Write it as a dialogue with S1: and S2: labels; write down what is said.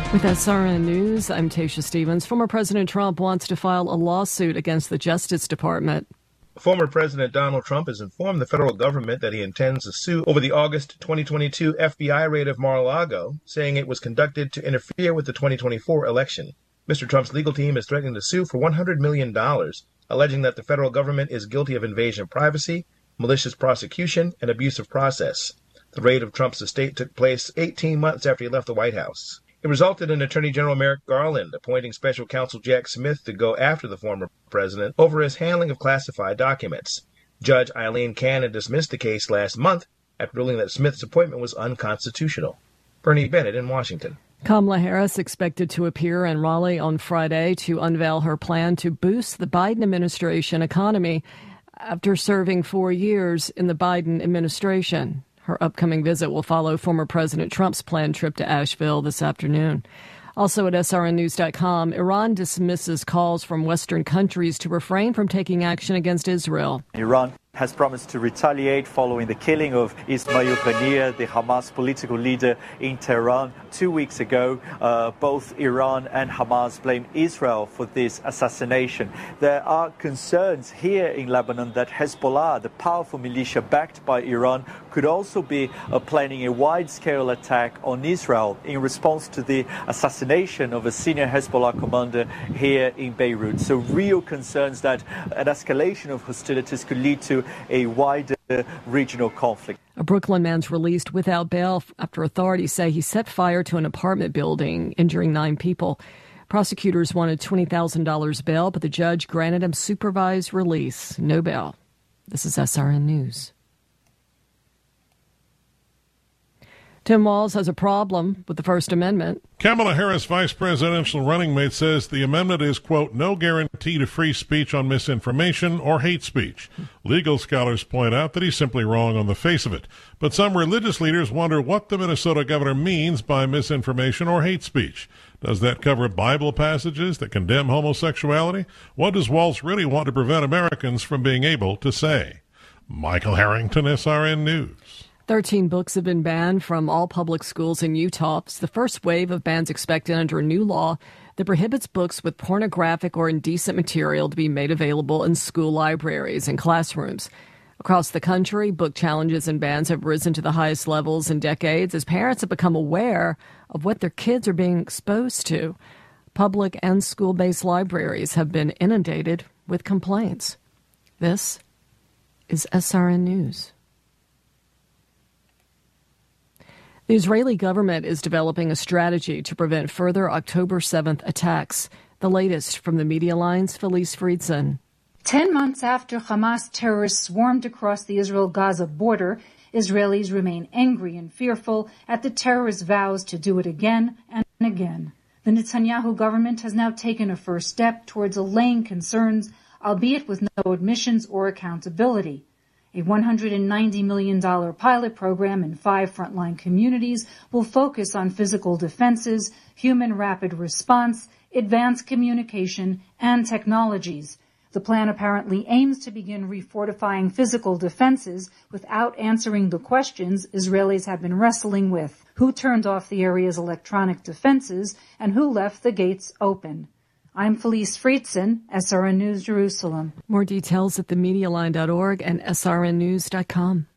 S1: With SRN News, I'm Tasha Stevens. Former President Trump wants to file a lawsuit against the Justice Department.
S2: Former President Donald Trump has informed the federal government that he intends to sue over the August 2022 FBI raid of Mar-a-Lago, saying it was conducted to interfere with the 2024 election. Mr. Trump's legal team is threatening to sue for $100 million, alleging that the federal government is guilty of invasion of privacy, malicious prosecution, and abuse of process. The raid of Trump's estate took place 18 months after he left the White House. It resulted in Attorney General Merrick Garland appointing Special Counsel Jack Smith to go after the former president over his handling of classified documents. Judge Eileen Cannon dismissed the case last month after ruling that Smith's appointment was unconstitutional. Bernie Bennett in Washington.
S1: Kamala Harris expected to appear in Raleigh on Friday to unveil her plan to boost the Biden administration economy after serving 4 years in the Biden administration. Her upcoming visit will follow former President Trump's planned trip to Asheville this afternoon. Also at srnnews.com, Iran dismisses calls from Western countries to refrain from taking action against Israel.
S3: Iran has promised to retaliate following the killing of Ismail Haniyeh, the Hamas political leader in Tehran 2 weeks ago. Both Iran and Hamas blame Israel for this assassination. There are concerns here in Lebanon that Hezbollah, the powerful militia backed by Iran, could also be planning a wide-scale attack on Israel in response to the assassination of a senior Hezbollah commander here in Beirut. So real concerns that an escalation of hostilities could lead to a wider regional conflict.
S1: A Brooklyn man's released without bail after authorities say he set fire to an apartment building, injuring 9 people. Prosecutors wanted $20,000 bail, but the judge granted him supervised release. No bail. This is SRN News. Tim Walz has a problem with the First Amendment.
S4: Kamala Harris, vice presidential running mate, says the amendment is, quote, no guarantee to free speech on misinformation or hate speech. Legal scholars point out that he's simply wrong on the face of it. But some religious leaders wonder what the Minnesota governor means by misinformation or hate speech. Does that cover Bible passages that condemn homosexuality? What does Walz really want to prevent Americans from being able to say? Michael Harrington, SRN News.
S1: 13 books have been banned from all public schools in Utah. It's the first wave of bans expected under a new law that prohibits books with pornographic or indecent material to be made available in school libraries and classrooms. Across the country, book challenges and bans have risen to the highest levels in decades as parents have become aware of what their kids are being exposed to. Public and school-based libraries have been inundated with complaints. This is SRN News. The Israeli government is developing a strategy to prevent further October 7th attacks. The latest from the Media Line's Felice Friedson.
S5: 10 months after Hamas terrorists swarmed across the Israel-Gaza border, Israelis remain angry and fearful at the terrorists' vows to do it again and again. The Netanyahu government has now taken a first step towards allaying concerns, albeit with no admissions or accountability. A $190 million pilot program in 5 frontline communities will focus on physical defenses, human rapid response, advanced communication, and technologies. The plan apparently aims to begin refortifying physical defenses without answering the questions Israelis have been wrestling with. Who turned off the area's electronic defenses and who left the gates open? I'm Felice Friedson, SRN News Jerusalem.
S1: More details at themedialine.org and srnnews.com.